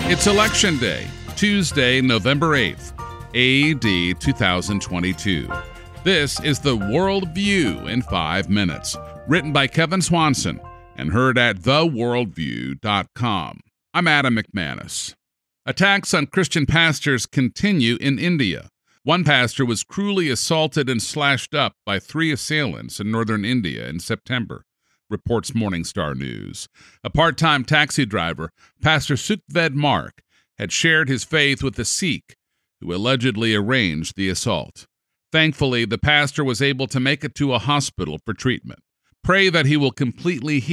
It's Election Day, Tuesday, November 8th, AD 2022. This is the World View in 5 minutes, written by Kevin Swanson and heard at theworldview.com. I'm Adam McManus. Attacks on Christian pastors continue in India. One pastor was cruelly assaulted and slashed up by 3 assailants in northern India in September, reports Morningstar News. A part-time taxi driver, Pastor Sukhved Mark, had shared his faith with a Sikh who allegedly arranged the assault. Thankfully, the pastor was able to make it to a hospital for treatment. Pray that he will completely heal.